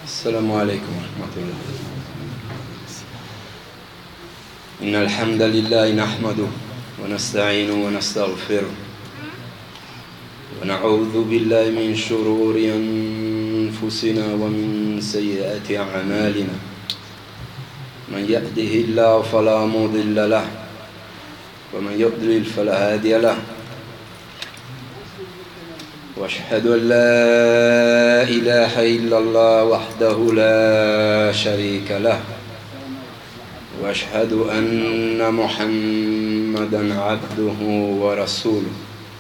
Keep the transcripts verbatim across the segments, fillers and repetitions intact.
السلام عليكم ورحمة الله. إن الحمد لله نحمده ونستعينه ونستغفره ونعوذ بالله من شرور أنفسنا ومن سيئات أعمالنا. من يهده الله فلا مضل له ومن يضلل فلا هادي له. واشهد ان لا اله الا الله وحده لا شريك له واشهد ان محمدا عبده ورسوله.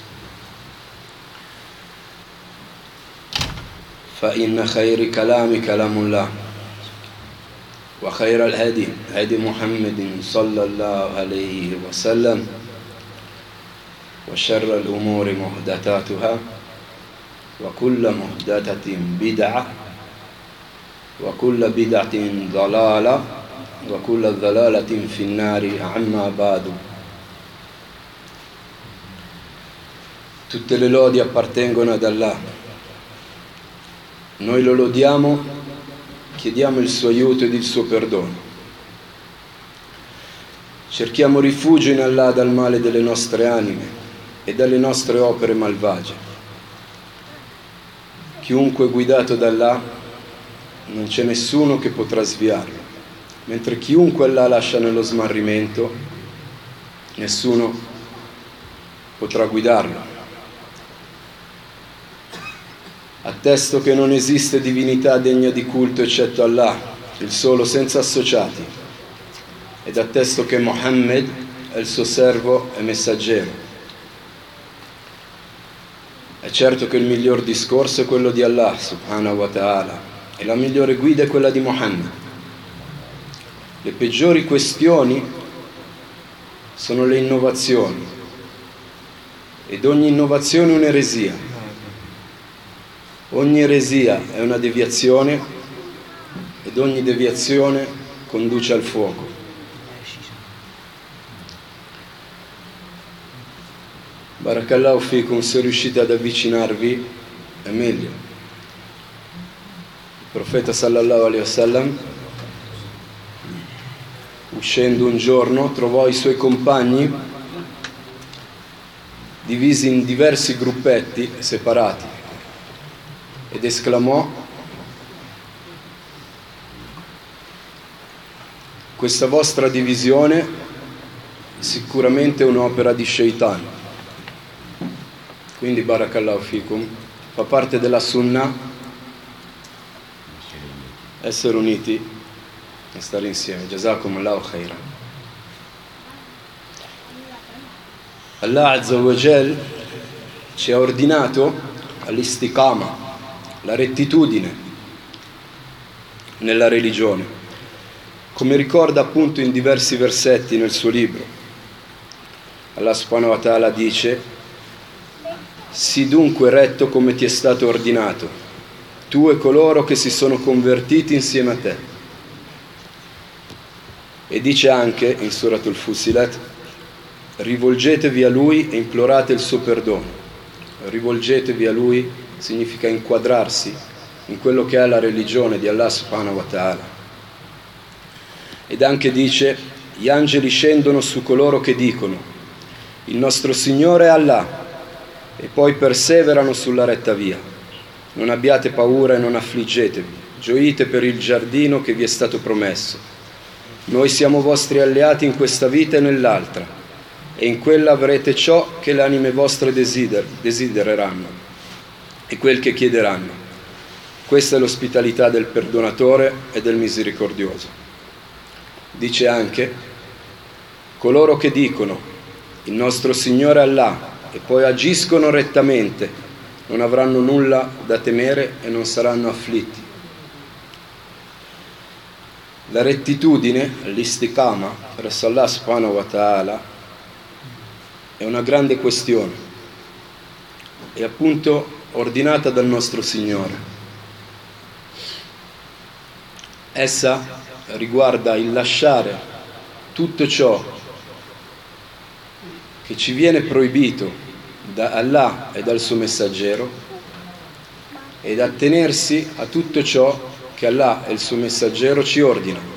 فان خير كلام كلام الله وخير الهدي هدي محمد صلى الله عليه وسلم وشر الامور محدثاتها وكل محدثة بدعة وكل بدعة ضلالة وكل ضلالة في النار. أما بعد. Tutte le lodi appartengono ad Allah. Noi lo lodiamo, chiediamo il suo aiuto ed il suo perdono. Cerchiamo rifugio in Allah dal male delle nostre anime e dalle nostre opere malvagie. Chiunque è guidato da Allah, non c'è nessuno che potrà sviarlo, mentre chiunque Allah lascia nello smarrimento, nessuno potrà guidarlo. Attesto che non esiste divinità degna di culto eccetto Allah, il solo senza associati, ed attesto che Muhammad è il suo servo e messaggero. È certo che il miglior discorso è quello di Allah subhanahu wa ta'ala e la migliore guida è quella di Muhammad. Le peggiori questioni sono le innovazioni ed ogni innovazione è un'eresia. Ogni eresia è una deviazione ed ogni deviazione conduce al fuoco. Barakallahu fikum, se riuscite ad avvicinarvi è meglio. Il profeta sallallahu alaihi wasallam, uscendo un giorno, trovò i suoi compagni divisi in diversi gruppetti separati ed esclamò: questa vostra divisione sicuramente è un'opera di Shaitan. Quindi barakallahu fikum, fa parte della sunnah essere uniti e stare insieme. Jazakumullahu khairan. Allah Azza wa Jal ci ha ordinato all'istiqama, la rettitudine nella religione, come ricorda appunto in diversi versetti nel suo libro. Allah subhanahu wa ta'ala dice: sii dunque retto come ti è stato ordinato, tu e coloro che si sono convertiti insieme a te. E dice anche in Suratul Fussilat: rivolgetevi a Lui e implorate il suo perdono. Rivolgetevi a Lui significa inquadrarsi in quello che è la religione di Allah subhanahu wa ta'ala. Ed anche dice: gli angeli scendono su coloro che dicono il nostro Signore è Allah, e poi perseverano sulla retta via. Non abbiate paura e non affliggetevi, gioite per il giardino che vi è stato promesso. Noi siamo vostri alleati in questa vita e nell'altra, e in quella avrete ciò che le anime vostre desider- desidereranno e quel che chiederanno. Questa è l'ospitalità del perdonatore e del misericordioso. Dice anche: coloro che dicono il nostro Signore Allah e poi agiscono rettamente non avranno nulla da temere e non saranno afflitti. La rettitudine, l'istiqama presso Allah subhanahu wa ta'ala è una grande questione, è appunto ordinata dal nostro Signore. Essa riguarda il lasciare tutto ciò che ci viene proibito da Allah e dal suo messaggero ed attenersi a tutto ciò che Allah e il suo messaggero ci ordinano.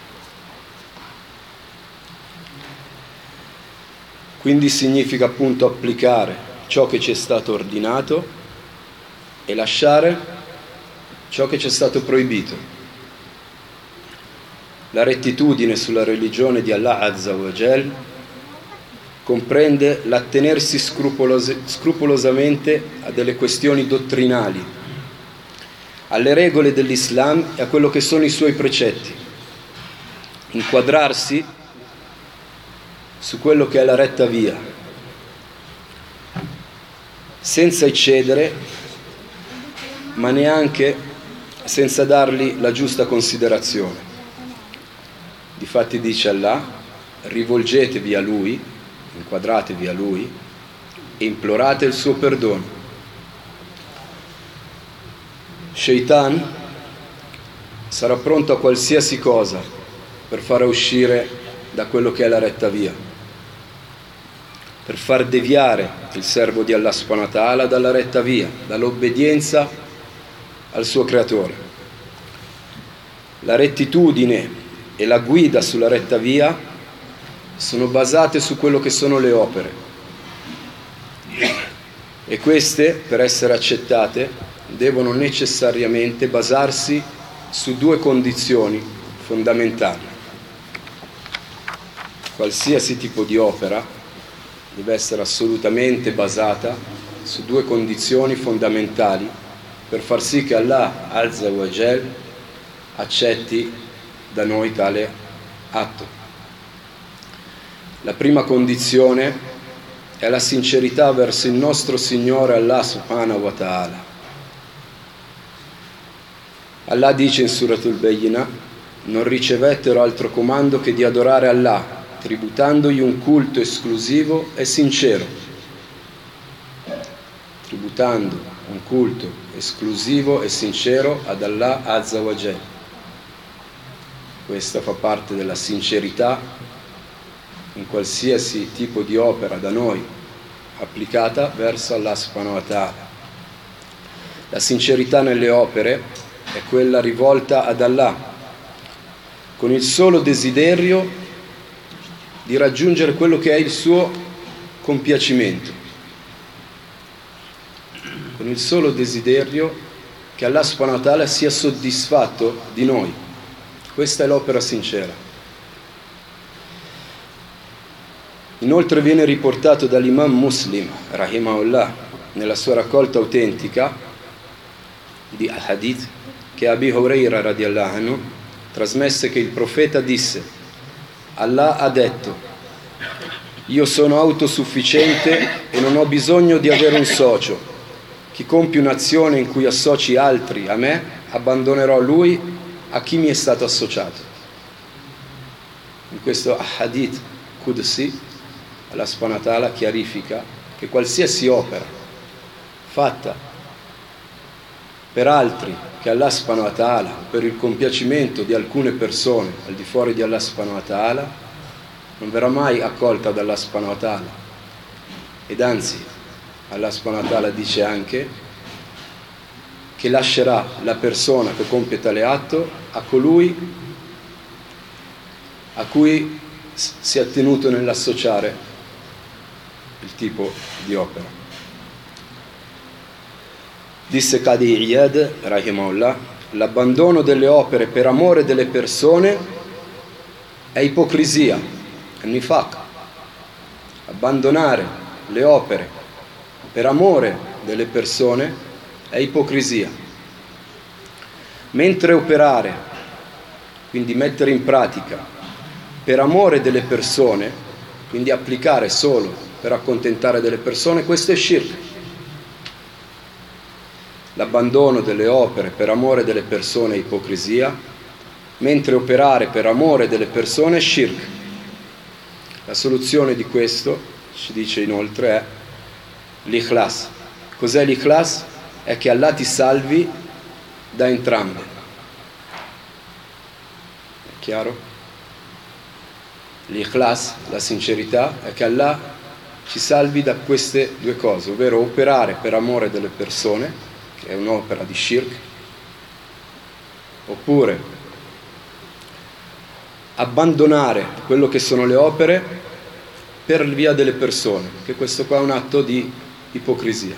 Quindi significa appunto applicare ciò che ci è stato ordinato e lasciare ciò che ci è stato proibito. La rettitudine sulla religione di Allah Azza wa Jal comprende l'attenersi scrupolos- scrupolosamente a delle questioni dottrinali, alle regole dell'Islam e a quello che sono i suoi precetti, inquadrarsi su quello che è la retta via, senza eccedere, ma neanche senza dargli la giusta considerazione. Difatti dice Allah: rivolgetevi a Lui, inquadratevi a Lui e implorate il suo perdono. Shaitan sarà pronto a qualsiasi cosa per far uscire da quello che è la retta via, per far deviare il servo di Allah subhanahu wa ta'ala dalla retta via, dall'obbedienza al suo creatore. La rettitudine e la guida sulla retta via sono basate su quello che sono le opere, e queste, per essere accettate, devono necessariamente basarsi su due condizioni fondamentali. Qualsiasi tipo di opera deve essere assolutamente basata su due condizioni fondamentali per far sì che Allah Azza wa Jal accetti da noi tale atto. La prima condizione è la sincerità verso il nostro Signore Allah subhanahu wa ta'ala. Allah dice in Suratul Bayyinah: non ricevettero altro comando che di adorare Allah, tributandogli un culto esclusivo e sincero. Tributando un culto esclusivo e sincero ad Allah Azza wa Jal. Questa fa parte della sincerità in qualsiasi tipo di opera da noi applicata verso Allah subhanahu wa ta'ala. La sincerità nelle opere è quella rivolta ad Allah, con il solo desiderio di raggiungere quello che è il suo compiacimento, con il solo desiderio che Allah subhanahu wa ta'ala sia soddisfatto di noi. Questa è l'opera sincera. Inoltre viene riportato dall'imam Muslim, rahimahullah, nella sua raccolta autentica di hadith, che Abi Huraira radiallahu anhu trasmesse che il profeta disse: Allah ha detto: io sono autosufficiente e non ho bisogno di avere un socio. Chi compie un'azione in cui associ altri a me, abbandonerò lui a chi mi è stato associato. In questo hadith Qudsi, Allah subhanahu wa ta'ala chiarifica che qualsiasi opera fatta per altri che Allah subhanahu wa ta'ala, per il compiacimento di alcune persone al di fuori di Allah subhanahu wa ta'ala, non verrà mai accolta da Allah subhanahu wa ta'ala. Ed anzi, Allah subhanahu wa ta'ala dice anche che lascerà la persona che compie tale atto a colui a cui si è tenuto nell'associare il tipo di opera. Disse Qadi Iyad, rahimahullah, l'abbandono delle opere per amore delle persone è ipocrisia, è nifaq. Abbandonare le opere per amore delle persone è ipocrisia. Mentre operare, quindi mettere in pratica per amore delle persone, quindi applicare solo per accontentare delle persone, questo è shirk. L'abbandono delle opere per amore delle persone è ipocrisia, mentre operare per amore delle persone è shirk. La soluzione di questo, ci dice inoltre, è l'ikhlas. Cos'è l'ikhlas? È che Allah ti salvi da entrambe. È chiaro? L'ikhlas, la sincerità, è che Allah ci salvi da queste due cose, ovvero operare per amore delle persone, che è un'opera di shirk, oppure abbandonare quello che sono le opere per via delle persone, che questo qua è un atto di ipocrisia.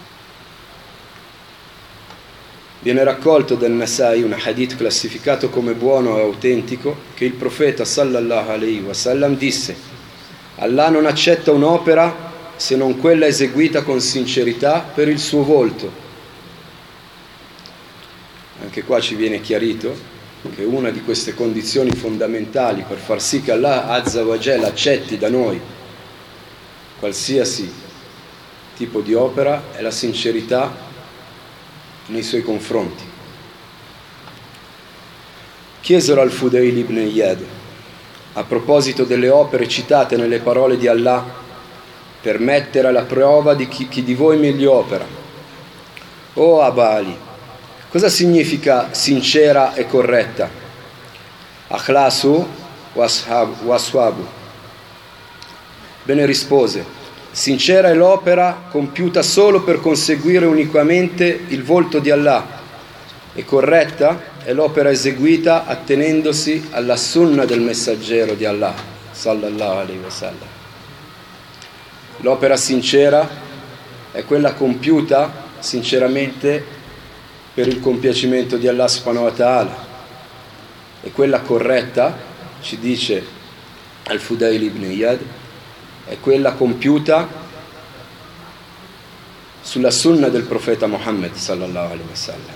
Viene raccolto dal Nasai un hadith classificato come buono e autentico, che il profeta sallallahu alaihi wasallam disse: Allah non accetta un'opera se non quella eseguita con sincerità per il suo volto. Anche qua ci viene chiarito che una di queste condizioni fondamentali per far sì che Allah Azza wa Jalla accetti da noi qualsiasi tipo di opera è la sincerità nei suoi confronti. Chiesero al Fudayl ibn Iyad, a proposito delle opere citate nelle parole di Allah, per mettere alla prova di chi, chi di voi meglio opera: o Abali, cosa significa sincera e corretta? Akhlasu waswabu. Bene rispose: sincera è l'opera compiuta solo per conseguire unicamente il volto di Allah, e corretta è l'opera eseguita attenendosi alla sunna del messaggero di Allah sallallahu alaihi wasallam. L'opera sincera è quella compiuta sinceramente per il compiacimento di Allah subhanahu wa ta'ala, e quella corretta, ci dice al-Fudayl ibn Iyad, è quella compiuta sulla sunna del profeta Muhammad sallallahu alaihi wasallam,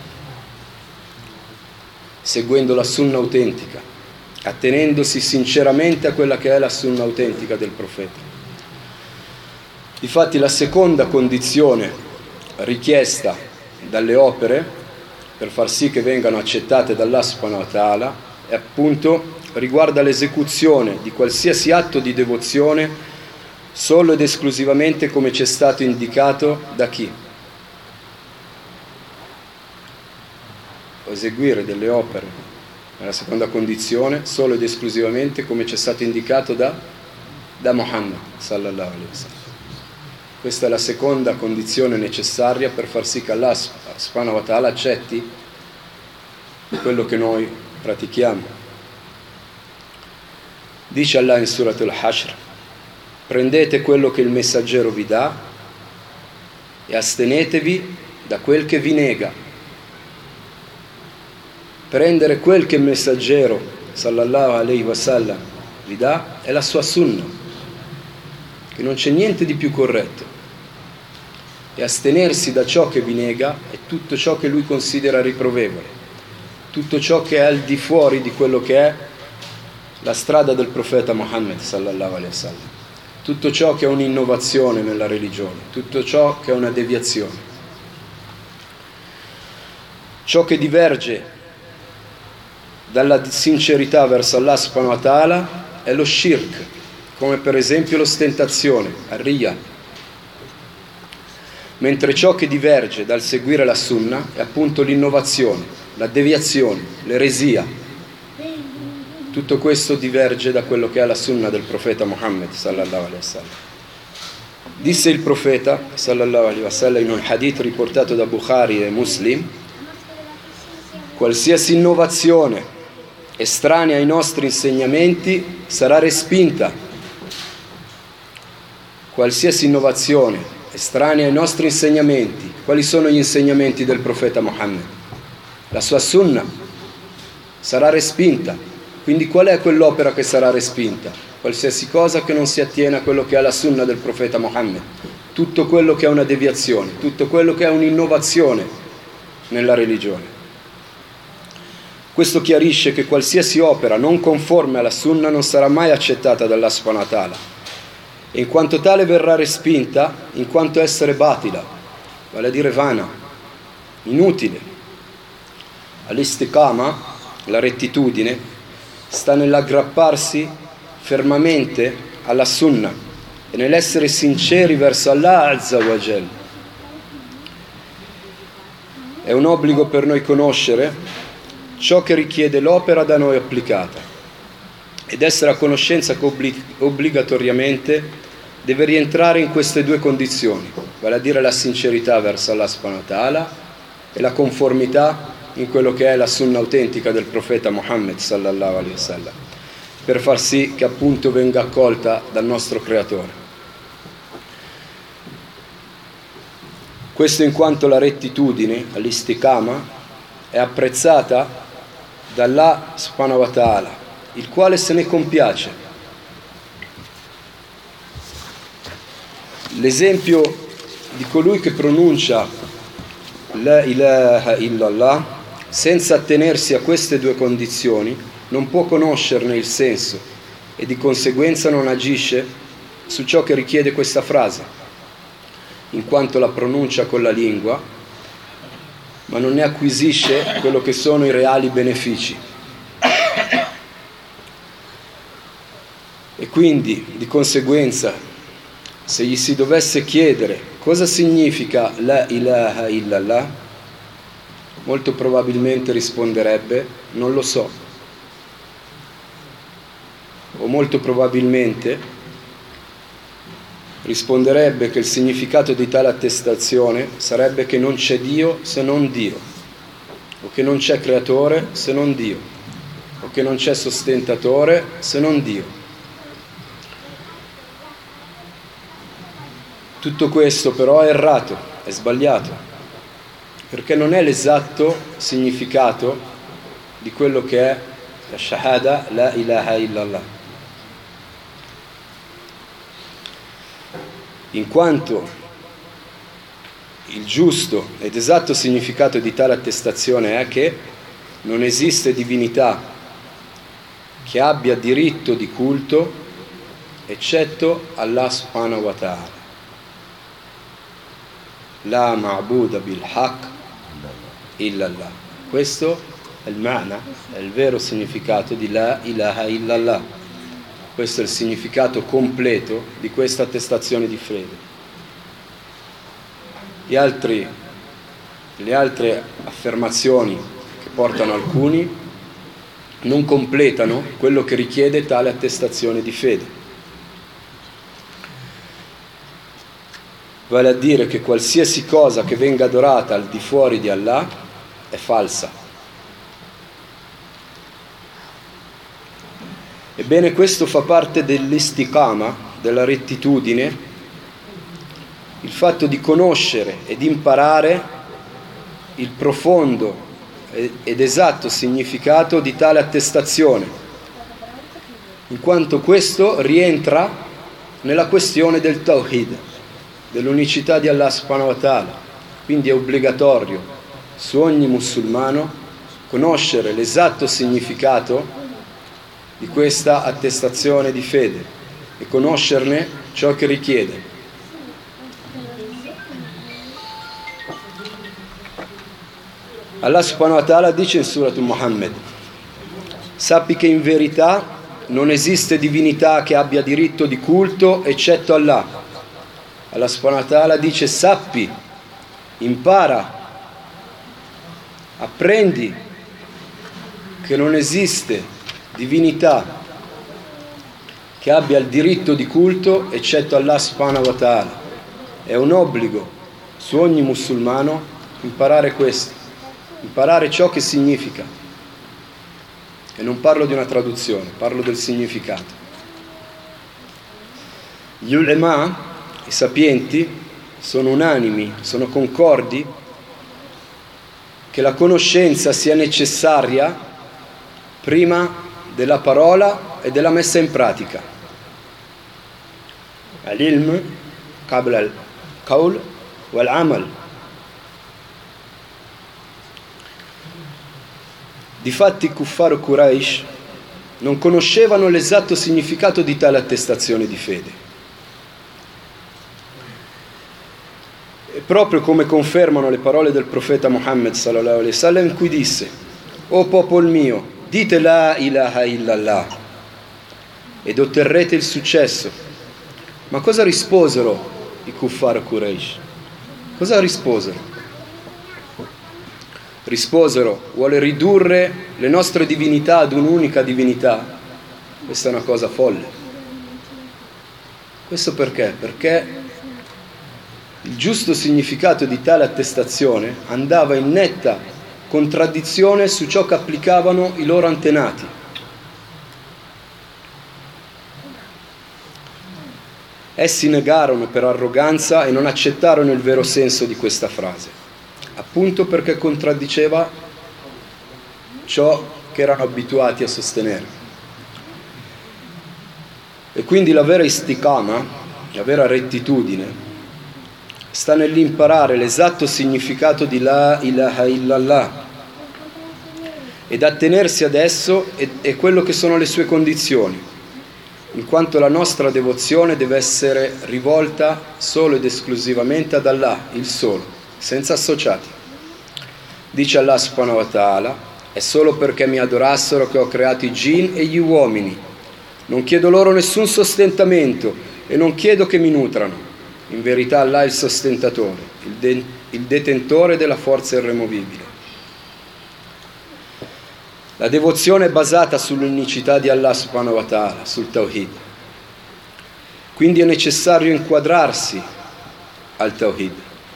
seguendo la sunna autentica, attenendosi sinceramente a quella che è la sunna autentica del profeta. Difatti la seconda condizione richiesta dalle opere per far sì che vengano accettate dall'Allah subhanahu wa ta'ala è appunto riguarda l'esecuzione di qualsiasi atto di devozione solo ed esclusivamente come ci è stato indicato da chi? Eseguire delle opere, nella seconda condizione, solo ed esclusivamente come ci è stato indicato da, da Muhammad sallallahu alaihi wasallam. Questa è la seconda condizione necessaria per far sì che Allah subhanahu wa ta'ala accetti quello che noi pratichiamo. Dice Allah in Surat al-Hashr: prendete quello che il messaggero vi dà e astenetevi da quel che vi nega. Prendere quel che il messaggero sallallahu alaihi wasallam vi dà è la sua sunna, che non c'è niente di più corretto, e astenersi da ciò che vi nega è tutto ciò che lui considera riprovevole, tutto ciò che è al di fuori di quello che è la strada del profeta Muhammad sallallahu alaihi wasallam, tutto ciò che è un'innovazione nella religione, tutto ciò che è una deviazione. Ciò che diverge dalla sincerità verso Allah subhanahu wa ta'ala è lo shirk, come per esempio l'ostentazione, ar-riya. Mentre ciò che diverge dal seguire la sunna è appunto l'innovazione, la deviazione, l'eresia. Tutto questo diverge da quello che è la sunna del profeta Muhammad sallallahu alaihi wasallam. Disse il profeta sallallahu alaihi wasallam in un hadith riportato da Bukhari e Muslim: qualsiasi innovazione estranea ai nostri insegnamenti sarà respinta. Qualsiasi innovazione estranea ai nostri insegnamenti. Quali sono gli insegnamenti del profeta Muhammad? La sua sunna sarà respinta. Quindi qual è quell'opera che sarà respinta? Qualsiasi cosa che non si attiene a quello che è la sunna del profeta Muhammad, tutto quello che è una deviazione, tutto quello che è un'innovazione nella religione. Questo chiarisce che qualsiasi opera non conforme alla sunna non sarà mai accettata dall'Allah subhanahu wa ta'ala, e in quanto tale verrà respinta in quanto essere batila, vale a dire vana, inutile. Al-istiqama, la rettitudine, sta nell'aggrapparsi fermamente alla sunna e nell'essere sinceri verso Allah Azza wa Jal. È un obbligo per noi conoscere ciò che richiede l'opera da noi applicata, ed essere a conoscenza che obblig- obbligatoriamente deve rientrare in queste due condizioni, vale a dire la sincerità verso Allah subhanahu wa ta'ala e la conformità in quello che è la sunna autentica del profeta Muhammad sallallahu alaihi wasallam, per far sì che appunto venga accolta dal nostro creatore. Questo in quanto la rettitudine, l'istiqama, è apprezzata da Allah subhanahu wa ta'ala, il quale se ne compiace. L'esempio di colui che pronuncia la ilaha illallah senza attenersi a queste due condizioni non può conoscerne il senso e di conseguenza non agisce su ciò che richiede questa frase, in quanto la pronuncia con la lingua, ma non ne acquisisce quello che sono i reali benefici. E quindi, di conseguenza, se gli si dovesse chiedere cosa significa la ilaha illallah, molto probabilmente risponderebbe non lo so, o molto probabilmente risponderebbe che il significato di tale attestazione sarebbe che non c'è Dio se non Dio, o che non c'è creatore se non Dio, o che non c'è sostentatore se non Dio. Tutto questo però è errato, è sbagliato, perché non è l'esatto significato di quello che è la shahada la ilaha illallah. In quanto il giusto ed esatto significato di tale attestazione è che non esiste divinità che abbia diritto di culto eccetto Allah subhanahu wa ta'ala. La ma'buda bil haqq illallah. Questo è il ma'na, è il vero significato di la ilaha illallah. Questo è il significato completo di questa attestazione di fede. Gli altri, le altre affermazioni che portano alcuni non completano quello che richiede tale attestazione di fede. Vale a dire che qualsiasi cosa che venga adorata al di fuori di Allah è falsa. Ebbene, questo fa parte dell'istiqama, della rettitudine, il fatto di conoscere ed imparare il profondo ed esatto significato di tale attestazione, in quanto questo rientra nella questione del tawhid, dell'unicità di Allah subhanahu wa ta'ala. Quindi è obbligatorio su ogni musulmano conoscere l'esatto significato di questa attestazione di fede e conoscerne ciò che richiede. Allah subhanahu wa ta'ala dice in Surat Muhammad: sappi che in verità non esiste divinità che abbia diritto di culto eccetto Allah. Allah subhanahu wa ta'ala dice: sappi, impara, apprendi che non esiste divinità che abbia il diritto di culto eccetto Allah subhanahu wa ta'ala. È un obbligo su ogni musulmano imparare questo, imparare ciò che significa. E non parlo di una traduzione, parlo del significato. Gli ulema, i sapienti, sono unanimi, sono concordi che la conoscenza sia necessaria prima della parola e della messa in pratica. Al-ilm qabla al-qawl wal-amal. Difatti i kuffar Quraysh non conoscevano l'esatto significato di tale attestazione di fede. E proprio come confermano le parole del profeta Muhammad sallallahu alaihi wasallam, in cui disse: o popolo mio, dite la ilaha illallah ed otterrete il successo. Ma cosa risposero i kuffar Quraysh? Cosa risposero? Risposero: vuole ridurre le nostre divinità ad un'unica divinità? Questa è una cosa folle. Questo perché? Perché il giusto significato di tale attestazione andava in netta contraddizione su ciò che applicavano i loro antenati. Essi negarono per arroganza e non accettarono il vero senso di questa frase, appunto perché contraddiceva ciò che erano abituati a sostenere. E quindi la vera istiqama, la vera rettitudine, sta nell'imparare l'esatto significato di la ilaha illallah ed attenersi ad esso e, e quello che sono le sue condizioni, in quanto la nostra devozione deve essere rivolta solo ed esclusivamente ad Allah, il solo, senza associati. Dice Allah subhanahu wa ta'ala: è solo perché mi adorassero che ho creato i jinn e gli uomini. Non chiedo loro nessun sostentamento e non chiedo che mi nutrano. In verità Allah è il sostentatore, il, de- il detentore della forza irremovibile. La devozione è basata sull'unicità di Allah subhanahu wa ta'ala, sul tawhid. Quindi è necessario inquadrarsi al tawhid.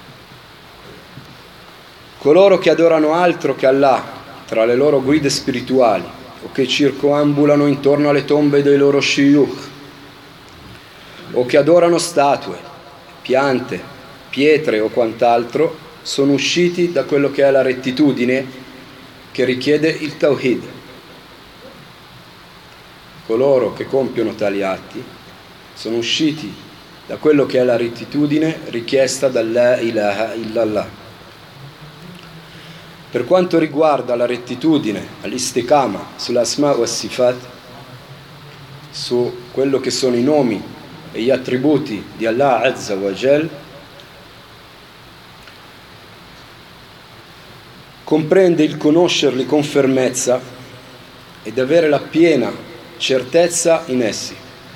Coloro che adorano altro che Allah tra le loro guide spirituali o che circoambulano intorno alle tombe dei loro shuyukh o che adorano statue, piante, pietre o quant'altro, sono usciti da quello che è la rettitudine che richiede il tawhid. Coloro che compiono tali atti sono usciti da quello che è la rettitudine richiesta dalla ilaha illallah. Per quanto riguarda la rettitudine, all'istiqama, sull'asma wa sifat, su quello che sono i nomi e gli attributi di Allah Azza wa Jal, comprende il conoscerli con fermezza ed avere la piena certezza in essi,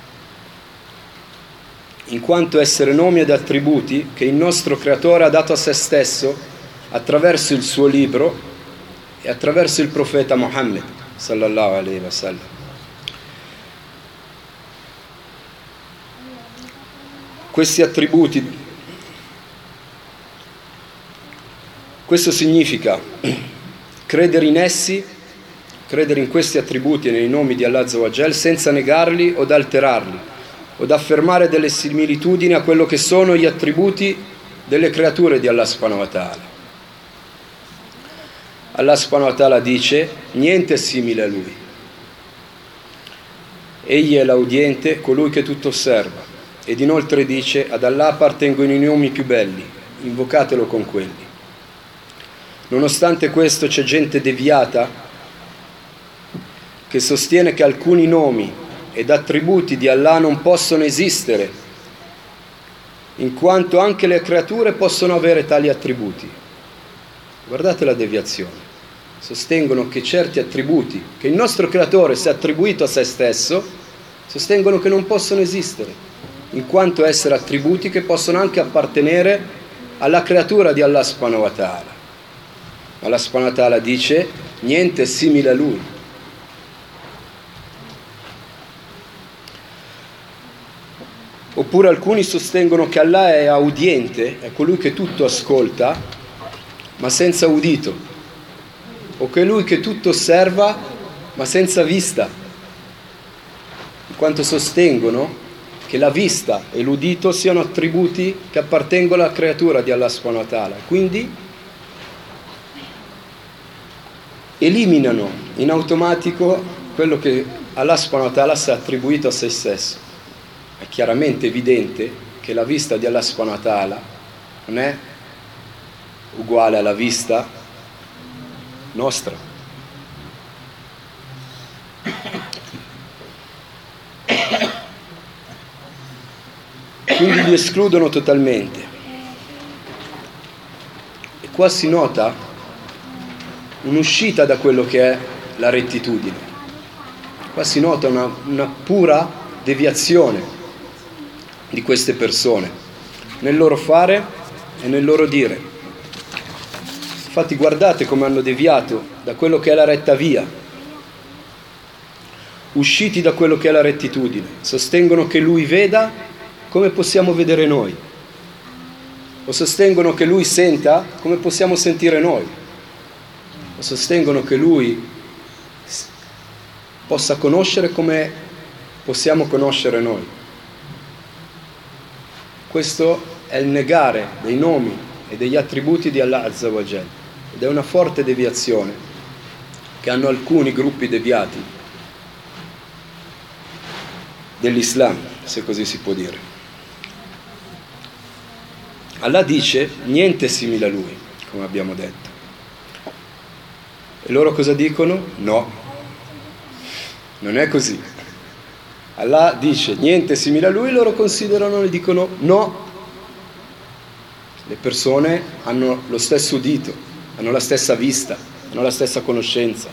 in quanto essere nomi ed attributi che il nostro Creatore ha dato a se stesso attraverso il suo libro e attraverso il profeta Muhammad sallallahu alaihi wasallam. Questi attributi, questo significa credere in essi, credere in questi attributi e nei nomi di Allah Azza wa Jal senza negarli o alterarli, o affermare delle similitudini a quello che sono gli attributi delle creature di Allah subhanahu wa ta'ala. Allah subhanahu wa ta'ala dice: niente è simile a lui. Egli è l'audiente, colui che tutto osserva. Ed inoltre dice: ad Allah appartengono i nomi più belli, invocatelo con quelli. Nonostante questo c'è gente deviata che sostiene che alcuni nomi ed attributi di Allah non possono esistere, in quanto anche le creature possono avere tali attributi. Guardate la deviazione. Sostengono che certi attributi che il nostro Creatore si è attribuito a se stesso, sostengono che non possono esistere, in quanto essere attributi che possono anche appartenere alla creatura di Allah subhanahu wa ta'ala. Allah subhanahu wa ta'ala dice: niente è simile a lui. Oppure alcuni sostengono che Allah è audiente, è colui che tutto ascolta, ma senza udito, o che è lui che tutto osserva, ma senza vista, in quanto sostengono che la vista e l'udito siano attributi che appartengono alla creatura di Allah subhanahu wa ta'ala. Quindi eliminano in automatico quello che Allah subhanahu wa ta'ala si è attribuito a se stesso. È chiaramente evidente che la vista di Allah subhanahu wa ta'ala non è uguale alla vista nostra. Quindi li escludono totalmente. E qua si nota un'uscita da quello che è la rettitudine. Qua si nota una, una pura deviazione di queste persone nel loro fare e nel loro dire. Infatti guardate come hanno deviato da quello che è la retta via, usciti da quello che è la rettitudine. Sostengono che lui veda come possiamo vedere noi, o sostengono che lui senta come possiamo sentire noi. sostengono che lui possa conoscere come possiamo conoscere noi. Questo è il negare dei nomi e degli attributi di Allah Azza wa Jal, ed è una forte deviazione che hanno alcuni gruppi deviati dell'Islam, se così si può dire. Allah dice niente è simile a lui, come abbiamo detto. E loro cosa dicono? No, non è così. Allah dice niente è simile a lui, loro considerano e dicono no. Le persone hanno lo stesso udito, hanno la stessa vista, hanno la stessa conoscenza.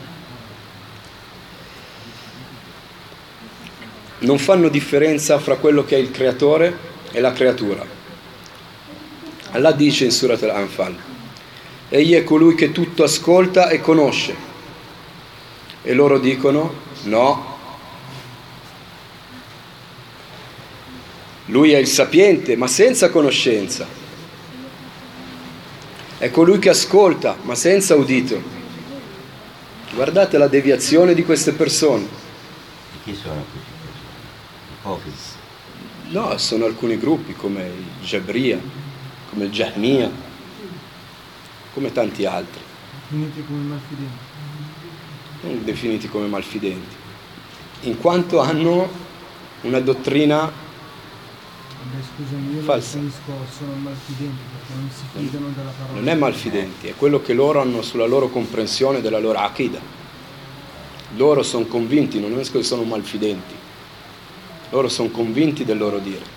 Non fanno differenza fra quello che è il creatore e la creatura. Allah dice in Surat al-Anfal: egli è colui che tutto ascolta e conosce. E loro dicono no, lui è il sapiente ma senza conoscenza, è colui che ascolta ma senza udito. Guardate la deviazione di queste persone. Chi sono questi? Hafiz? No, sono alcuni gruppi come il Jabria, come il Jahmiya, come tanti altri. Definiti come malfidenti. Non definiti come malfidenti, in quanto hanno una dottrina Vabbè, scusami, io falsa. non definisco sono malfidenti perché non si fidano della parola. Non è malfidenti, è quello che loro hanno sulla loro comprensione della loro akida. Loro sono convinti, non è che sono malfidenti, loro sono convinti del loro dire.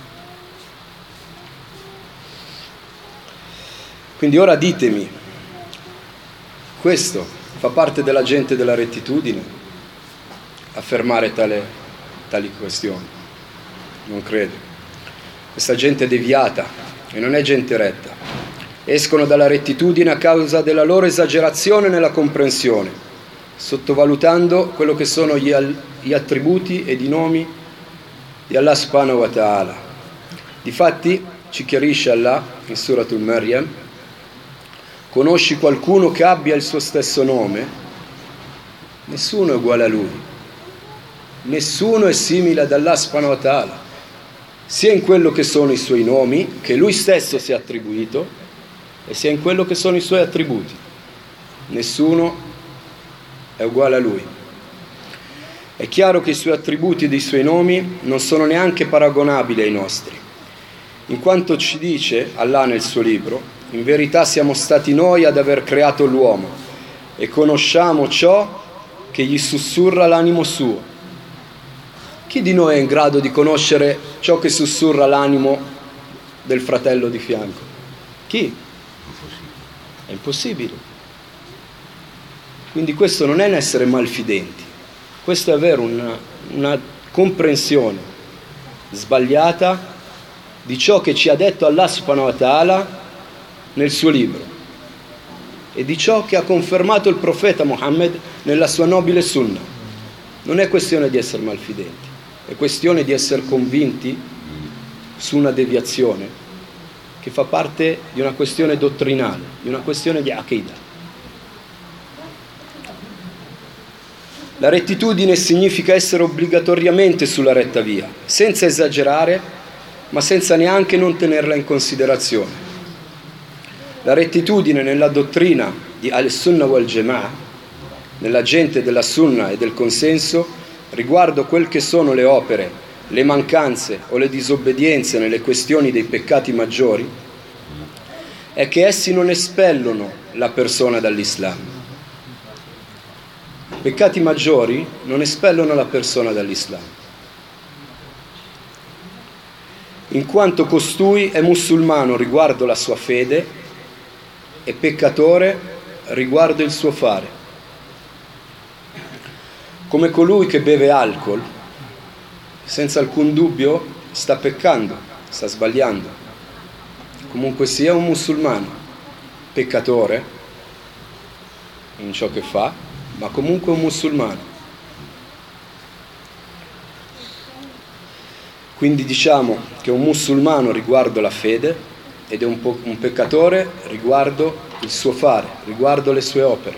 Quindi ora ditemi, questo fa parte della gente della rettitudine? Affermare tale, tali questioni? Non credo. Questa gente è deviata e non è gente retta. Escono dalla rettitudine a causa della loro esagerazione nella comprensione, sottovalutando quello che sono gli, gli attributi ed i nomi di Allah subhanahu wa ta'ala. Difatti ci chiarisce Allah in Suratul Maryam: conosci qualcuno che abbia il suo stesso nome? Nessuno è uguale a lui, nessuno è simile ad Allah subhanahu wa ta'ala, sia in quello che sono i suoi nomi, che lui stesso si è attribuito, e sia in quello che sono i suoi attributi. Nessuno è uguale a lui. È chiaro che i suoi attributi ed i suoi nomi non sono neanche paragonabili ai nostri, in quanto ci dice Allah nel suo libro: in verità siamo stati noi ad aver creato l'uomo e conosciamo ciò che gli sussurra l'animo suo. Chi di noi è in grado di conoscere ciò che sussurra l'animo del fratello di fianco? Chi? È impossibile. Quindi questo non è un essere malfidenti, questo è avere una, una comprensione sbagliata di ciò che ci ha detto Allah subhanahu wa ta'ala nel suo libro e di ciò che ha confermato il profeta Muhammad nella sua nobile sunna. Non è questione di essere malfidenti, è questione di essere convinti su una deviazione che fa parte di una questione dottrinale, di una questione di aqida. La rettitudine significa essere obbligatoriamente sulla retta via, senza esagerare, ma senza neanche non tenerla in considerazione. La rettitudine nella dottrina di Al-Sunnah wal Jama'ah, nella gente della Sunna e del consenso, riguardo quel che sono le opere, le mancanze o le disobbedienze nelle questioni dei peccati maggiori, è che essi non espellono la persona dall'Islam. I peccati maggiori non espellono la persona dall'Islam, in quanto costui è musulmano riguardo la sua fede e peccatore riguardo il suo fare. Come colui che beve alcol, senza alcun dubbio sta peccando, sta sbagliando. Comunque sia un musulmano, peccatore in ciò che fa, ma comunque un musulmano. Quindi diciamo che un musulmano riguardo la fede ed è un, po- un peccatore riguardo il suo fare, riguardo le sue opere.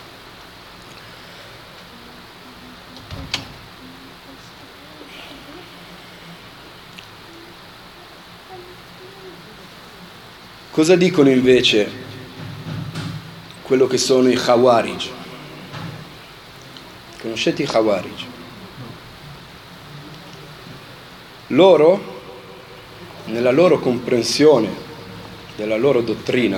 Cosa dicono invece quello che sono i Khawarij? Conoscete i Khawarij? Loro, nella loro comprensione della loro dottrina,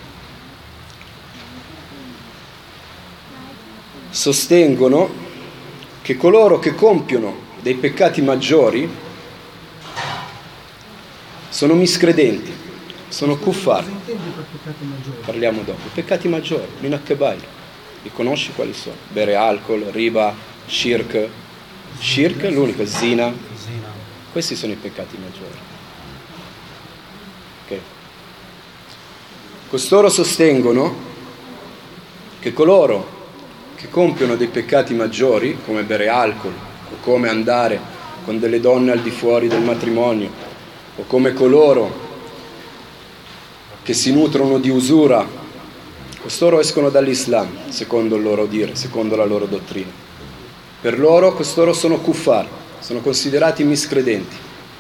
sostengono che coloro che compiono dei peccati maggiori sono miscredenti, sono kuffar. Cosa intendi per peccati maggiori? Parliamo dopo. Peccati maggiori, min al-kabair. Li conosci quali sono? Bere alcol, riba, shirk. Shirk è l'unico, zina. Questi sono i peccati maggiori. Ok. Costoro sostengono che coloro che compiono dei peccati maggiori, come bere alcol, o come andare con delle donne al di fuori del matrimonio, o come coloro che si nutrono di usura, costoro escono dall'Islam, secondo il loro dire, secondo la loro dottrina. Per loro costoro sono kuffar, sono considerati miscredenti.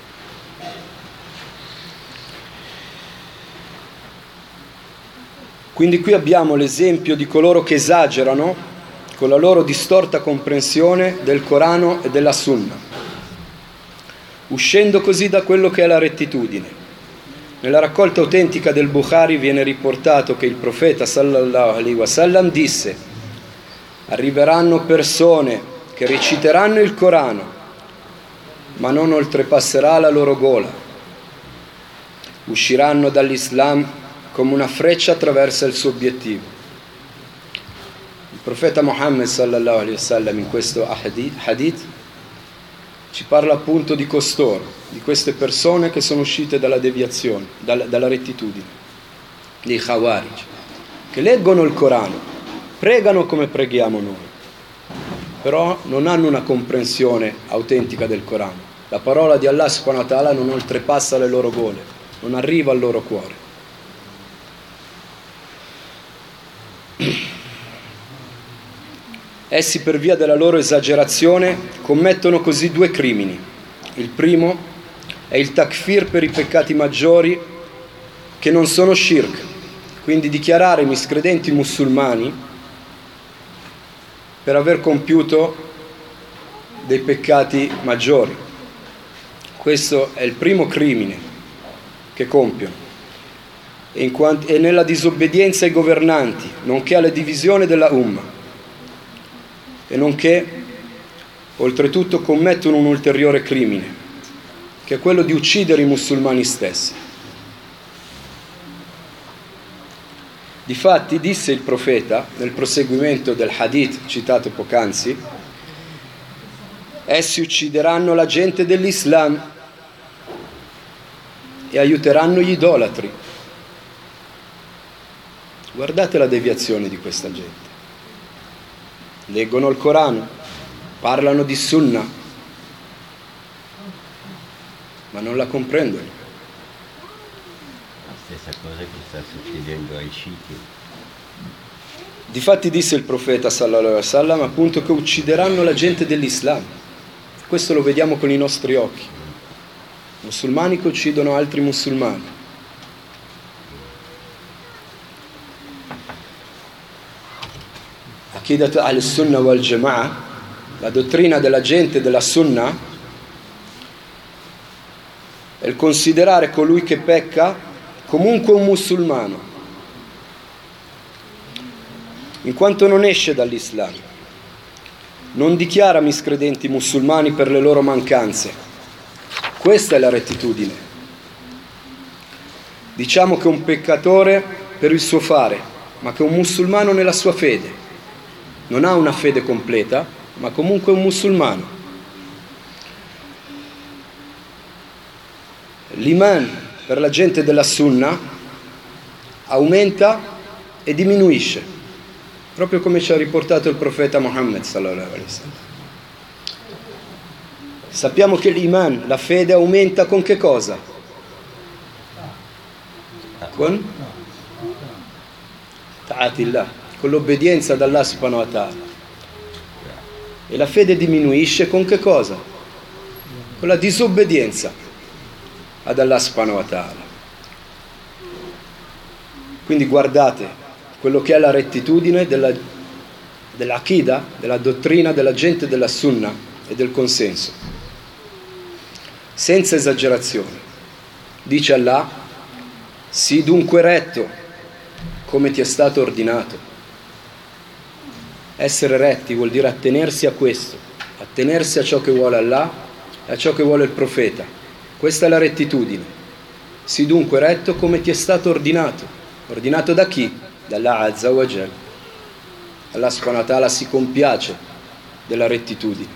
Quindi qui abbiamo l'esempio di coloro che esagerano con la loro distorta comprensione del Corano e della Sunna, uscendo così da quello che è la rettitudine. Nella raccolta autentica del Bukhari viene riportato che il profeta sallallahu alaihi wasallam disse: arriveranno persone che reciteranno il Corano, ma non oltrepasserà la loro gola. Usciranno dall'Islam come una freccia attraversa il suo obiettivo. Il profeta Muhammad sallallahu alaihi wasallam in questo hadith ci parla appunto di costoro, di queste persone che sono uscite dalla deviazione, dalla, dalla rettitudine, dei Khawarij, che leggono il Corano, pregano come preghiamo noi, però non hanno una comprensione autentica del Corano. La parola di Allah subhanahu wa ta'ala non oltrepassa le loro gole, non arriva al loro cuore. Essi, per via della loro esagerazione, commettono così due crimini. Il primo è il takfir per i peccati maggiori che non sono shirk, quindi dichiarare miscredenti musulmani per aver compiuto dei peccati maggiori. Questo è il primo crimine che compiono. E, in quanto, e nella disobbedienza ai governanti, nonché alla divisione della Ummah, e nonché, oltretutto, commettono un ulteriore crimine, che è quello di uccidere i musulmani stessi. Difatti disse il profeta, nel proseguimento del hadith citato poc'anzi: essi uccideranno la gente dell'Islam e aiuteranno gli idolatri. Guardate la deviazione di questa gente. Leggono il Corano, parlano di Sunnah, ma non la comprendono. La stessa cosa che sta succedendo ai sciiti. Difatti disse il profeta sallallahu alaihi wasallam appunto che uccideranno la gente dell'Islam. Questo lo vediamo con i nostri occhi. Musulmani che uccidono altri musulmani. Aqidat al-Sunnah wal-Jama'ah, la dottrina della gente della Sunnah, è il considerare colui che pecca comunque un musulmano, in quanto non esce dall'Islam, non dichiara miscredenti musulmani per le loro mancanze. Questa è la rettitudine. Diciamo che un peccatore per il suo fare, ma che un musulmano nella sua fede. Non ha una fede completa, ma comunque è un musulmano. L'iman per la gente della Sunnah aumenta e diminuisce, proprio come ci ha riportato il profeta Muhammad sallallahu alaihi wasallam. Sappiamo che l'iman, la fede, aumenta con che cosa? Con? ta'atillah, con l'obbedienza ad Allah subhanahu wa ta'ala. E la fede diminuisce con che cosa? Con la disobbedienza ad Allah subhanahu wa ta'ala. Quindi guardate quello che è la rettitudine della, dell'aqida, della dottrina della gente della sunna e del consenso, senza esagerazione. Dice Allah: sii dunque retto come ti è stato ordinato. Essere retti vuol dire attenersi a questo, attenersi a ciò che vuole Allah e a ciò che vuole il profeta. Questa è la rettitudine. Sii dunque retto come ti è stato ordinato. Ordinato da chi? Dall'Allah Azza wa Jal. Allah subhanahu wa ta'ala si compiace della rettitudine.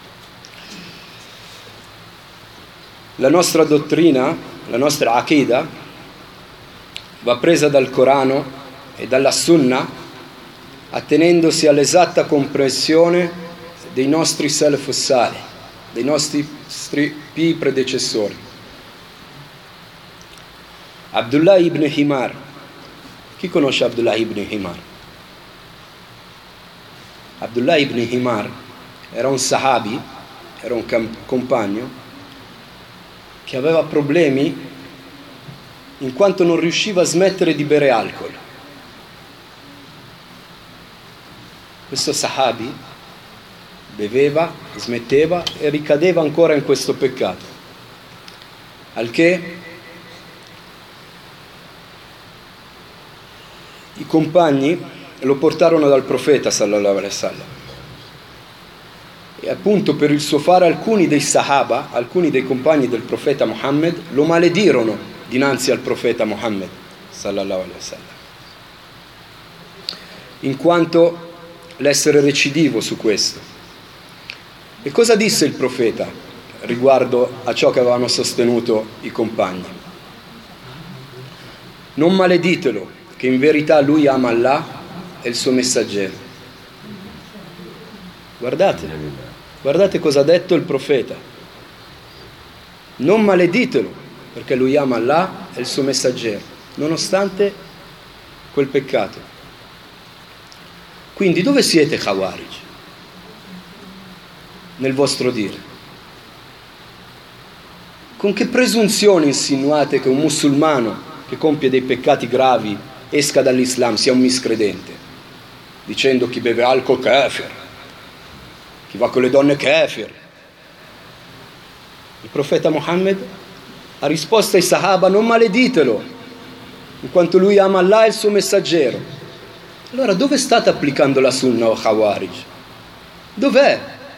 La nostra dottrina, la nostra aqida, va presa dal Corano e dalla Sunna, attenendosi all'esatta comprensione dei nostri salaf salih, dei nostri pi predecessori. Abdullah ibn Himar. Chi conosce Abdullah ibn Himar? Abdullah ibn Himar era un sahabi, era un compagno che aveva problemi in quanto non riusciva a smettere di bere alcol. Questo sahabi beveva, smetteva e ricadeva ancora in questo peccato, al che i compagni lo portarono dal profeta sallallahu alaihi wasallam, e appunto per il suo fare alcuni dei sahaba, alcuni dei compagni del profeta Muhammad, lo maledirono dinanzi al profeta Muhammad sallallahu alaihi wasallam, in quanto l'essere recidivo su questo. E cosa disse il profeta riguardo a ciò che avevano sostenuto i compagni? Non maleditelo, che in verità lui ama Allah e il suo messaggero. Guardate, guardate cosa ha detto il profeta. Non maleditelo, perché lui ama Allah e il suo messaggero, nonostante quel peccato. Quindi dove siete, Khawarij? Nel vostro dire? Con che presunzione insinuate che un musulmano che compie dei peccati gravi esca dall'Islam sia un miscredente, dicendo chi beve alcol kafir, chi va con le donne kafir? Il profeta Muhammad ha risposto ai sahaba: non maleditelo, in quanto lui ama Allah e il suo messaggero. Allora dove state applicando la sunna, o Khawarij? Dov'è?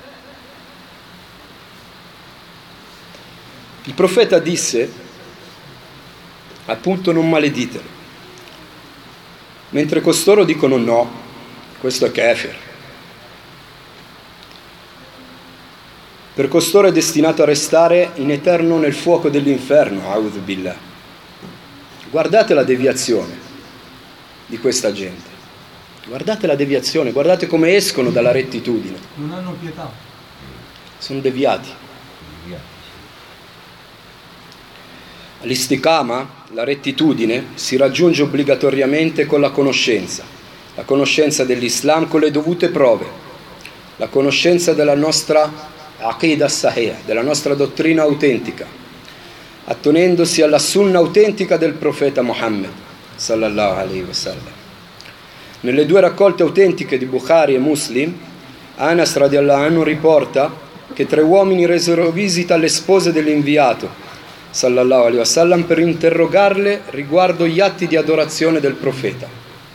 Il profeta disse appunto: non maleditelo, mentre costoro dicono no, questo è kafir. Per costoro è destinato a restare in eterno nel fuoco dell'inferno, a'udhu billah. Guardate la deviazione di questa gente, guardate la deviazione, guardate come escono dalla rettitudine. Non hanno pietà. Sono deviati. L'istiqama, la rettitudine, si raggiunge obbligatoriamente con la conoscenza, la conoscenza dell'Islam con le dovute prove, la conoscenza della nostra aqida sahih, della nostra dottrina autentica, attenendosi alla sunna autentica del profeta Muhammad sallallahu alaihi wasallam. Nelle due raccolte autentiche di Bukhari e Muslim, Anas radiallahu anhu riporta che tre uomini resero visita alle spose dell'inviato sallallahu alaihi wasallam per interrogarle riguardo gli atti di adorazione del profeta.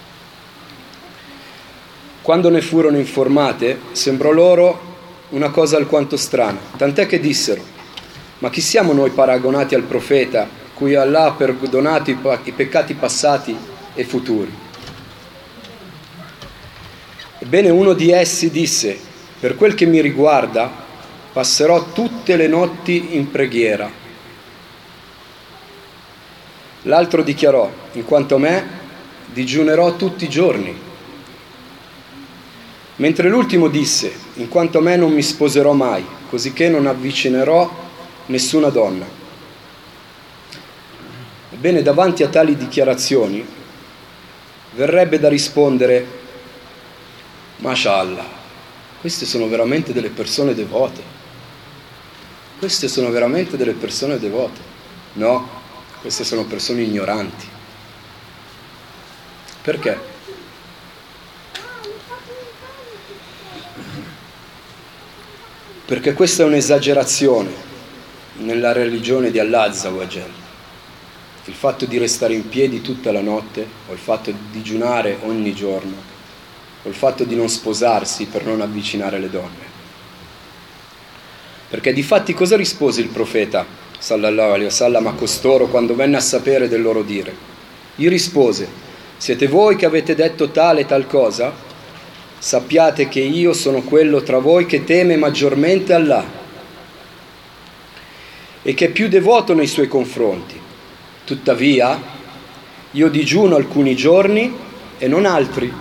Quando ne furono informate, sembrò loro una cosa alquanto strana, tant'è che dissero: ma chi siamo noi paragonati al profeta, cui Allah ha perdonato i, i peccati passati e futuri? Ebbene, uno di essi disse: per quel che mi riguarda, passerò tutte le notti in preghiera. L'altro dichiarò: in quanto a me, digiunerò tutti i giorni. Mentre l'ultimo disse: in quanto a me non mi sposerò mai, cosicché non avvicinerò nessuna donna. Ebbene, davanti a tali dichiarazioni verrebbe da rispondere: Mashallah, queste sono veramente delle persone devote. Queste sono veramente delle persone devote. No, queste sono persone ignoranti. Perché? Perché questa è un'esagerazione nella religione di Allah Azza wa Jal. Il fatto di restare in piedi tutta la notte, o il fatto di digiunare ogni giorno, o il fatto di non sposarsi per non avvicinare le donne. Perché difatti cosa rispose il profeta sallallahu alaihi wasallam a costoro quando venne a sapere del loro dire? Gli rispose: siete voi che avete detto tale e tal cosa? Sappiate che io sono quello tra voi che teme maggiormente Allah e che è più devoto nei suoi confronti. Tuttavia, io digiuno alcuni giorni e non altri.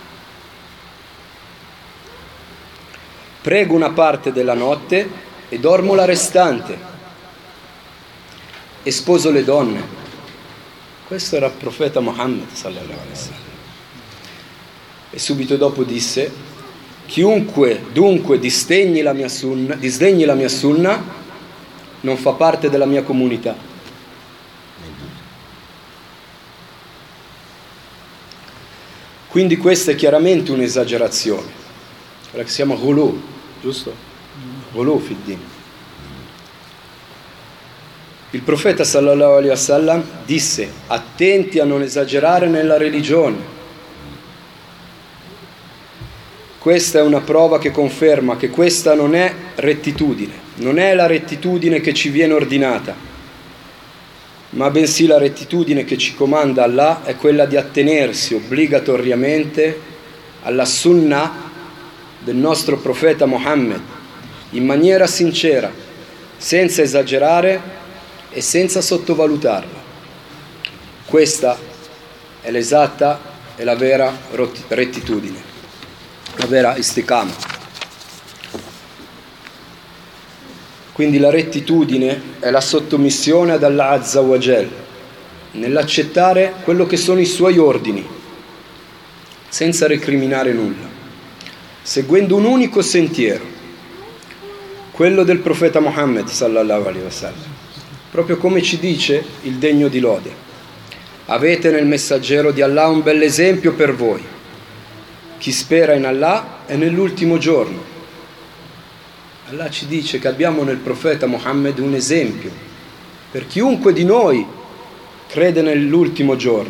Prego una parte della notte e dormo la restante. E sposo le donne. Questo era il profeta Muhammad sallallahu alaihi wasallam. E subito dopo disse: chiunque dunque disdegni la mia sunna, disdegni la mia sunna non fa parte della mia comunità. Quindi questa è chiaramente un'esagerazione. Quella che si chiama ghulu, giusto? Ghulu fid din. Il profeta sallallahu alaihi wasallam disse: attenti a non esagerare nella religione. Questa è una prova che conferma che questa non è rettitudine, non è la rettitudine che ci viene ordinata, ma bensì la rettitudine che ci comanda Allah è quella di attenersi obbligatoriamente alla sunnah del nostro profeta Muhammad in maniera sincera, senza esagerare e senza sottovalutarla. Questa è l'esatta e la vera rettitudine, la vera istiqama. Quindi la rettitudine è la sottomissione ad Allah Azza wa Jal nell'accettare quello che sono i suoi ordini senza recriminare nulla, seguendo un unico sentiero, quello del profeta Muhammad sallallahu alaihi wasallam, proprio come ci dice il degno di lode: avete nel messaggero di Allah un bell'esempio per voi. Chi spera in Allah e nell'ultimo giorno. Allah ci dice che abbiamo nel profeta Muhammad un esempio per chiunque di noi crede nell'ultimo giorno.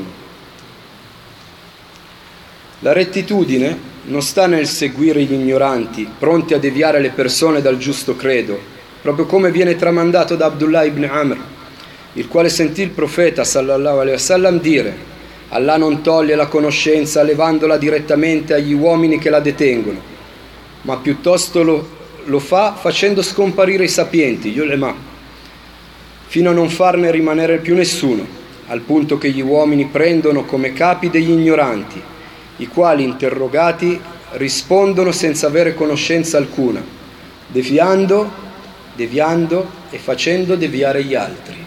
La rettitudine non sta nel seguire gli ignoranti, pronti a deviare le persone dal giusto credo, proprio come viene tramandato da Abdullah ibn Amr, il quale sentì il profeta sallallahu alaihi wasallam dire: Allah non toglie la conoscenza levandola direttamente agli uomini che la detengono, ma piuttosto lo, lo fa facendo scomparire i sapienti, gli ulema, fino a non farne rimanere più nessuno, al punto che gli uomini prendono come capi degli ignoranti, i quali interrogati rispondono senza avere conoscenza alcuna, deviando, deviando e facendo deviare gli altri.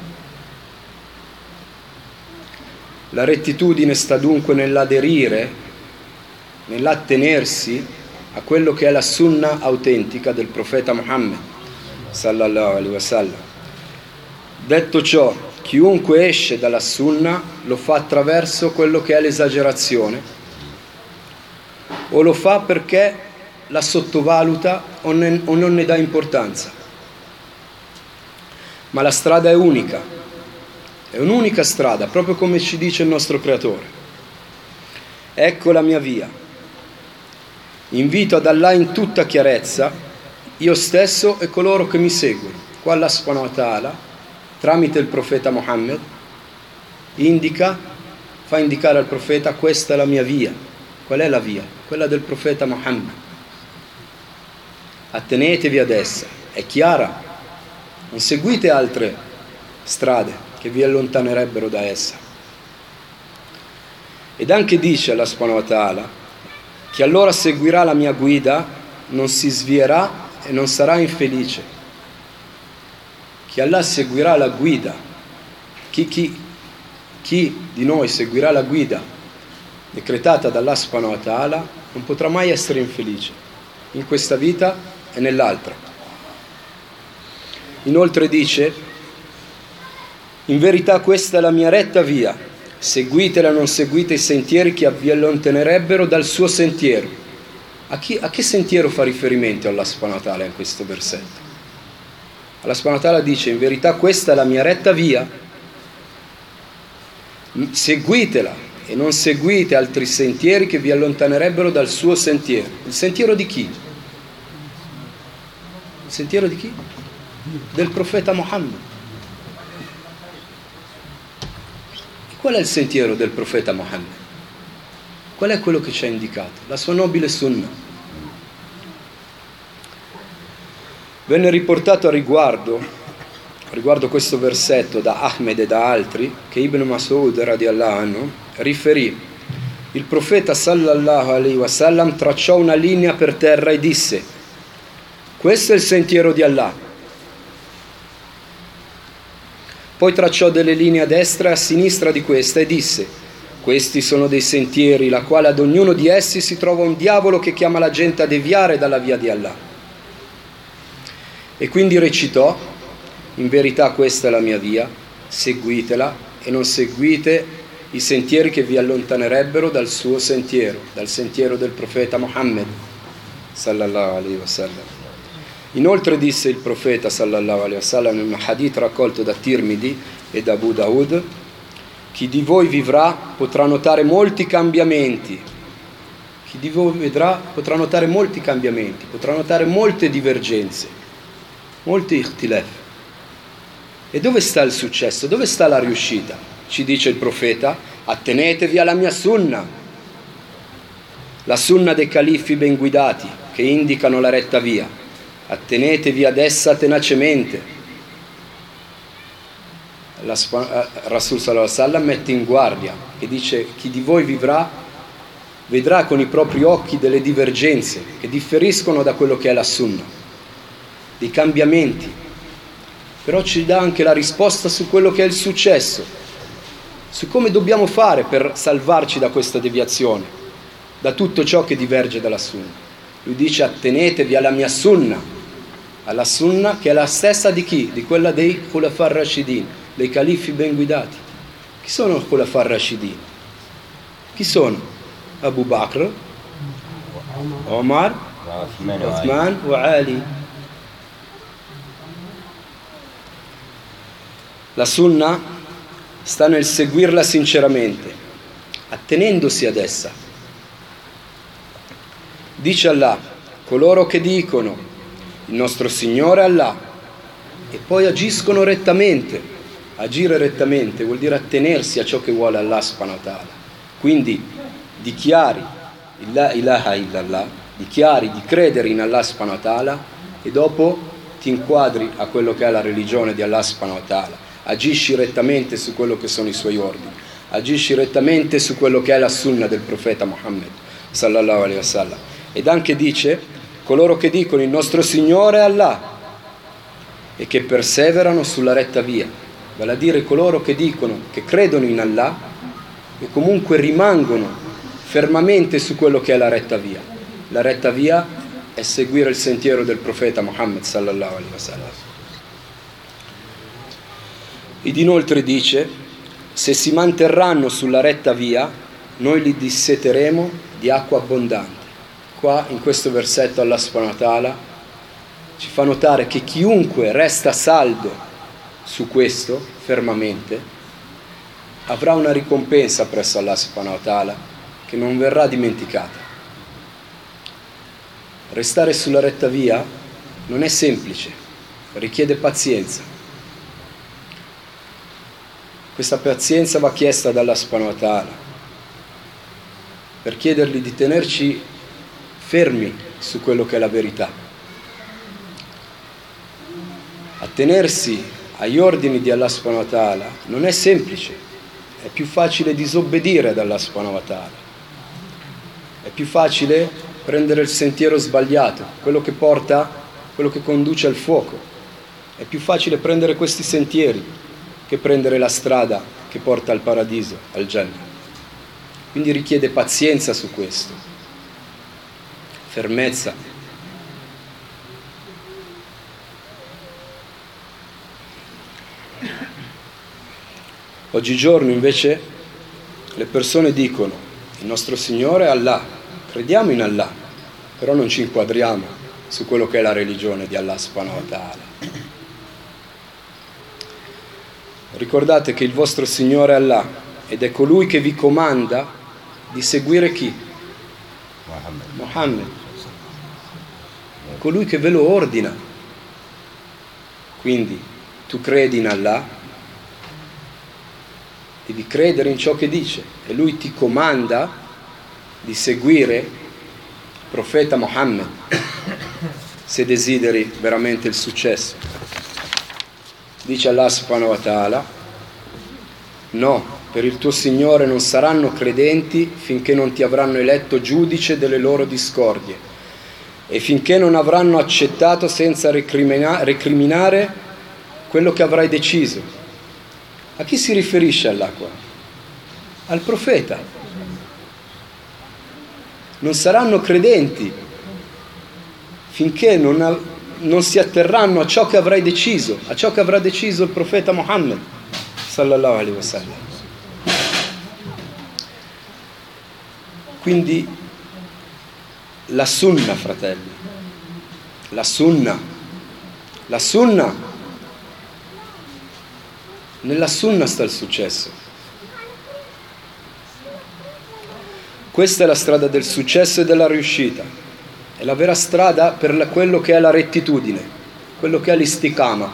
La rettitudine sta dunque nell'aderire, nell'attenersi a quello che è la sunnah autentica del profeta Muhammad sallallahu alaihi wasallam. Detto ciò, chiunque esce dalla sunnah lo fa attraverso quello che è l'esagerazione, o lo fa perché la sottovaluta o, ne, o non ne dà importanza. Ma la strada è unica. È un'unica strada, proprio come ci dice il nostro creatore. Ecco la mia via. Invito ad Allah in tutta chiarezza, io stesso e coloro che mi seguono. Qua Allah subhanahu wa ta'ala, tramite il profeta Muhammad, indica, fa indicare al profeta: questa è la mia via. Qual è la via? Quella del profeta Muhammad. Attenetevi ad essa, è chiara. Non seguite altre strade che vi allontanerebbero da essa. Ed anche dice Allah subhanahu wa ta'ala: chi allora seguirà la mia guida non si svierà e non sarà infelice. Chi Allah seguirà la guida, chi, chi, chi di noi seguirà la guida decretata dall'Allah subhanahu wa ta'ala, non potrà mai essere infelice, in questa vita e nell'altra. Inoltre dice: in verità questa è la mia retta via, seguitela, non seguite i sentieri che vi allontanerebbero dal suo sentiero. A, chi, a che sentiero fa riferimento Allah subhanahu wa ta'ala in questo versetto? Allah subhanahu wa ta'ala dice: in verità questa è la mia retta via, seguitela e non seguite altri sentieri che vi allontanerebbero dal suo sentiero. Il sentiero di chi? Il sentiero di chi? Del profeta Muhammad. E qual è il sentiero del profeta Muhammad? Qual è quello che ci ha indicato? La sua nobile sunnah. Venne riportato a riguardo, riguardo questo versetto da Ahmed e da altri, che Ibn Mas'ud radiallahu anhu riferì: il profeta sallallahu alaihi wasallam tracciò una linea per terra e disse: questo è il sentiero di Allah. Poi tracciò delle linee a destra e a sinistra di questa e disse: questi sono dei sentieri, la quale ad ognuno di essi si trova un diavolo che chiama la gente a deviare dalla via di Allah. E quindi recitò: in verità questa è la mia via, seguitela e non seguite i sentieri che vi allontanerebbero dal suo sentiero, dal sentiero del profeta Muhammad sallallahu alaihi wasallam. Inoltre disse il profeta sallallahu alaihi wasallam in un hadith raccolto da Tirmidhi e da Abu Daud: chi di voi vivrà potrà notare molti cambiamenti. Chi di voi vedrà potrà notare molti cambiamenti, potrà notare molte divergenze, molti ikhtilaf. E dove sta il successo? Dove sta la riuscita? Ci dice il profeta: attenetevi alla mia sunnah, la sunnah dei califfi ben guidati che indicano la retta via. Attenetevi ad essa tenacemente. La Rasul sallallahu alaihi wasallam mette in guardia e dice: chi di voi vivrà vedrà con i propri occhi delle divergenze che differiscono da quello che è la sunnah, dei cambiamenti. Però ci dà anche la risposta su quello che è il successo, su come dobbiamo fare per salvarci da questa deviazione, da tutto ciò che diverge dalla sunnah. Lui dice: attenetevi alla mia sunnah, alla sunnah che è la stessa di chi? Di quella dei Khulafa ar-Rashidin, dei califfi ben guidati. Chi sono i Khulafa ar-Rashidin? Chi sono? Abu Bakr, Omar, Uthman e Ali. La sunnah sta nel seguirla sinceramente, attenendosi ad essa. Dice Allah: coloro che dicono il nostro Signore Allah e poi agiscono rettamente. Agire rettamente vuol dire attenersi a ciò che vuole Allah subhanahu wa ta'ala. Quindi dichiari la ilaha illallah, dichiari di credere in Allah subhanahu wa ta'ala e dopo ti inquadri a quello che è la religione di Allah subhanahu wa ta'ala. Agisci rettamente su quello che sono i suoi ordini, agisci rettamente su quello che è la sunnah del profeta Muhammad sallallahu alaihi wasallam. Ed anche dice: coloro che dicono il nostro Signore è Allah e che perseverano sulla retta via, vale a dire coloro che dicono che credono in Allah e comunque rimangono fermamente su quello che è la retta via. La retta via è seguire il sentiero del profeta Muhammad sallallahu alaihi wasallam. Ed inoltre dice: se si manterranno sulla retta via, noi li disseteremo di acqua abbondante. Qua in questo versetto Allah subhanahu wa ta'ala ci fa notare che chiunque resta saldo su questo fermamente avrà una ricompensa presso Allah subhanahu wa ta'ala che non verrà dimenticata. Restare sulla retta via non è semplice, richiede pazienza. Questa pazienza va chiesta dall'Allah subhanahu wa ta'ala per chiedergli di tenerci fermi su quello che è la verità. Attenersi agli ordini di Allah subhanahu wa ta'ala non è semplice, è più facile disobbedire ad Allah subhanahu wa ta'ala, è più facile prendere il sentiero sbagliato, quello che porta, quello che conduce al fuoco. È più facile prendere questi sentieri che prendere la strada che porta al paradiso, al Jannah. Quindi richiede pazienza su questo, fermezza. Oggigiorno invece le persone dicono: il nostro Signore è Allah, crediamo in Allah, però non ci inquadriamo su quello che è la religione di Allah subhanahu wa ta'ala. Ricordate che il vostro Signore è Allah ed è colui che vi comanda di seguire chi? Muhammad. Muhammad. Colui che ve lo ordina. Quindi tu credi in Allah, devi credere in ciò che dice e lui ti comanda di seguire il profeta Muhammad se desideri veramente il successo. Dice Allah subhanahu wa ta'ala: no, per il tuo Signore non saranno credenti finché non ti avranno eletto giudice delle loro discordie e finché non avranno accettato senza recrimina- recriminare quello che avrai deciso. A chi si riferisce Allah qua? Al profeta. Non saranno credenti finché non, ha, non si atterranno a ciò che avrai deciso, a ciò che avrà deciso il profeta Muhammad sallallahu alaihi wasallam. Quindi la sunna, fratelli, la sunna, la sunna, nella sunna sta il successo. Questa è la strada del successo e della riuscita, è la vera strada per la, quello che è la rettitudine, quello che è l'istiqama.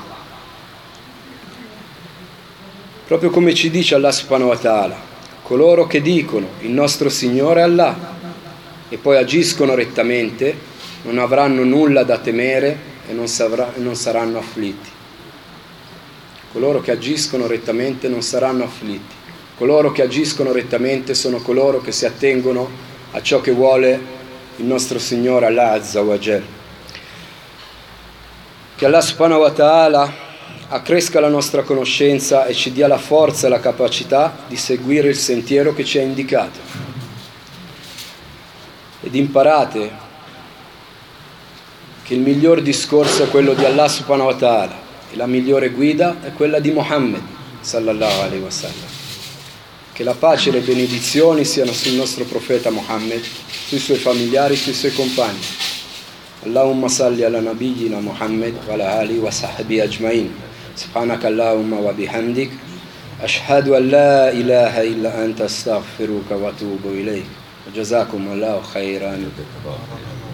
Proprio come ci dice Allah subhanahu wa ta'ala: coloro che dicono il nostro Signore è Allah e poi agiscono rettamente non avranno nulla da temere e non, savrà, non saranno afflitti. Coloro che agiscono rettamente non saranno afflitti. Coloro che agiscono rettamente sono coloro che si attengono a ciò che vuole il nostro Signore Allah Azza wa Jal. Che Allah subhanahu wa ta'ala accresca la nostra conoscenza e ci dia la forza e la capacità di seguire il sentiero che ci ha indicato. Ed imparate che il miglior discorso è quello di Allah subhanahu wa ta'ala e la migliore guida è quella di Muhammad sallallahu alaihi wasallam. Che la pace e le benedizioni siano sul nostro profeta Muhammad, sui suoi familiari, sui suoi compagni. Allahumma salli ala nabiyyina Muhammad wa ala alihi wa sahbihi ajma'in. Subhanaka Allahumma wa bihamdik. Ashhadu an la ilaha illa anta astaghfiruka wa atubu ilayk. Jazakum Allahu khairan.